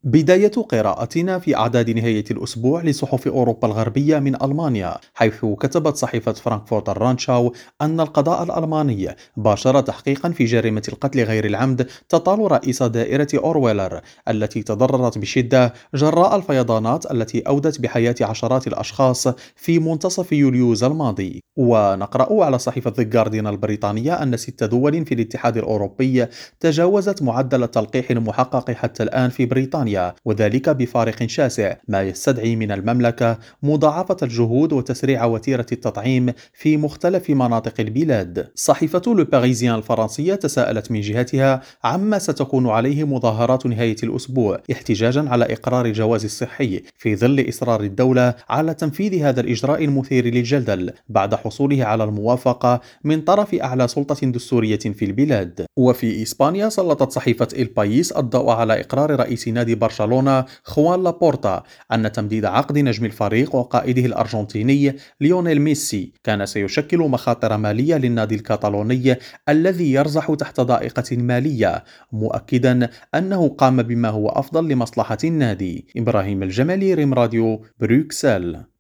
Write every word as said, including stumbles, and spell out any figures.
بداية قراءتنا في أعداد نهاية الأسبوع لصحف أوروبا الغربية من ألمانيا، حيث كتبت صحيفة فرانكفورت الرانشاو أن القضاء الألماني باشر تحقيقا في جريمة القتل غير العمد تطال رئيس دائرة أورويلر التي تضررت بشدة جراء الفيضانات التي أودت بحياة عشرات الأشخاص في منتصف يوليوز الماضي. ونقرأ على صحيفة The Guardian البريطانية أن ست دول في الاتحاد الأوروبي تجاوزت معدل التلقيح المحقق حتى الآن في بريطانيا، وذلك بفارق شاسع، ما يستدعي من المملكة مضاعفة الجهود وتسريع وتيرة التطعيم في مختلف مناطق البلاد. صحيفة لو باريزيان الفرنسية تساءلت من جهتها عما ستكون عليه مظاهرات نهاية الأسبوع احتجاجا على إقرار الجواز الصحي في ظل إصرار الدولة على تنفيذ هذا الإجراء المثير للجدل بعد حصوله على الموافقة من طرف أعلى سلطة دستورية في البلاد. وفي إسبانيا سلطت صحيفة إل بايس الضوء على إقرار رئيس نادي برشلونة خوان لابورتا أن تمديد عقد نجم الفريق وقائده الأرجنتيني ليونيل ميسي كان سيشكل مخاطر مالية للنادي الكتالوني الذي يرزح تحت ضائقة مالية، مؤكدا أنه قام بما هو أفضل لمصلحة النادي. إبراهيم الجمالي، ريم راديو، بروكسل.